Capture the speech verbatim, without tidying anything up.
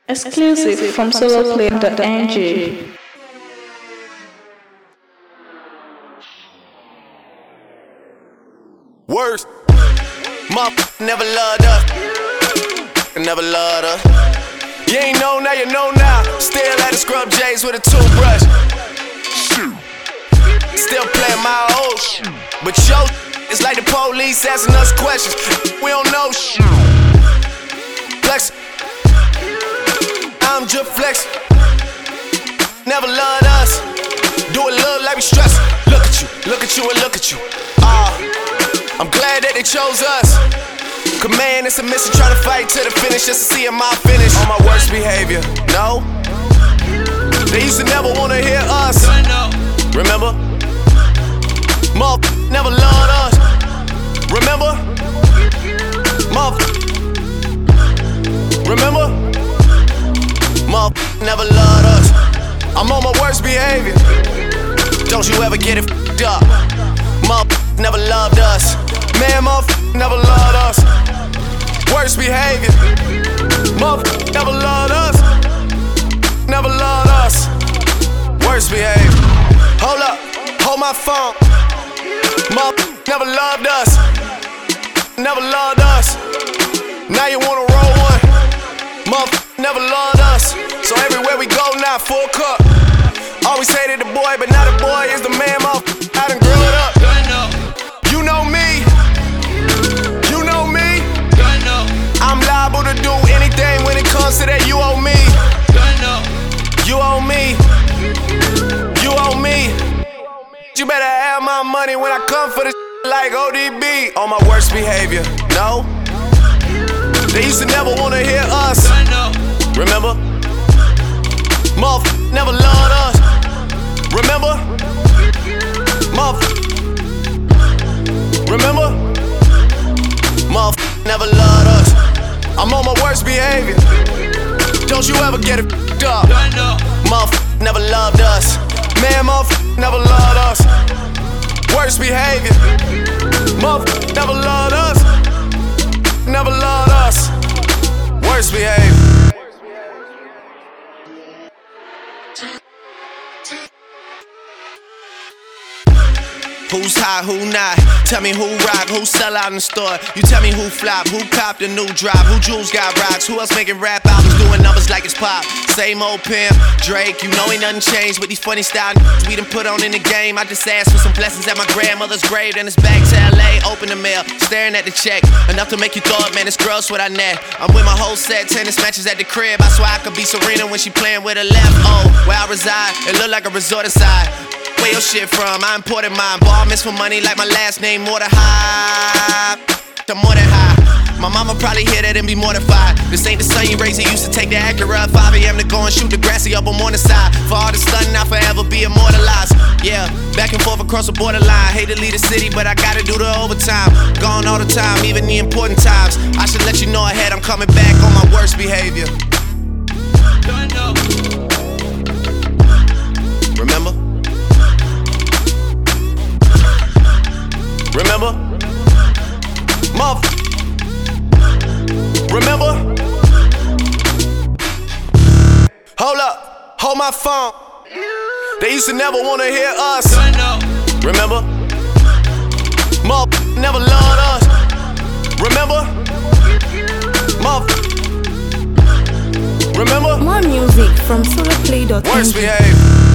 Exclusive from soloplay dot n g. Worst, mom never loved us, never loved us. You ain't know now, you know now. Still at the scrub J's with a toothbrush. Still playing my old shit, but yo, it's like the police asking us questions. We don't know shit. Flex, I'm just flex. Never loved us. Do it look like we stress. Look at you, look at you, and look at you. Ah, uh, I'm glad that they chose us. Cause man, it's a mission trying to fight to the finish just to see my finish. On my worst behavior, no. They used to never wanna hear us. Remember? Mother never loved us. Remember? Mother. Remember? Mother never loved us. I'm on my worst behavior. Don't you ever get it f***ed up. Mother never loved us. Man, mother never loved us. Worst behavior. Mother never loved us. Never loved us. Worst behavior. Hold up, hold my phone. Mother never loved us. Never loved us. Now you wanna roll one. Mother never loved us. So everywhere we go now, full cup. Always hated the boy, but now the boy is the man. Mother, I done grew it up. You know me. You know me. I'm liable to do anything when it comes to that. You owe me. You owe me. You owe me. You better have my money when I come for this like O D B. On my worst behavior, no. They used to never wanna hear us. Remember? Mother never loved us. Remember? Mother. Remember? Mother never loved us. I'm on my worst behavior. Don't you ever get it f***ed up. Mother never loved us. Man, mother never loved us. Worst behavior. Mother never loved us. Never loved us. Worst behavior. Who's hot, who not? Tell me who rock, who sell out in the store. You tell me who flop, who copped the new drop, who jewels got rocks, who else making rap albums doing numbers like it's pop. Same old pimp, Drake, you know ain't nothing changed with these funny style we done put on in the game. I just asked for some blessings at my grandmother's grave, then it's back to L A, open the mail, staring at the check. Enough to make you thought, man, it's gross what I net. I'm with my whole set, tennis matches at the crib. I swear I could be Serena when she playing with her left. Oh, where I reside, it look like a resort aside. Where your shit from? I imported mine. Ball miss for money like my last name, more than high. I'm more than high. My mama probably hear that and be mortified. This ain't the son you raised, he used to take the Acura at five a m to go and shoot the grassy up on morning side. For all the stunning, I'll forever be immortalized. Yeah, back and forth across the borderline. Hate to leave the city, but I gotta do the overtime. Gone all the time, even the important times. I should let you know ahead, I'm coming back on my worst behavior. Remember? Remember? Mother. Remember? Hold up, hold my phone. They used to never wanna hear us. Remember? Mother never loved us. Remember? Mother. Remember? More music from soloplay dot n g. Worst behavior.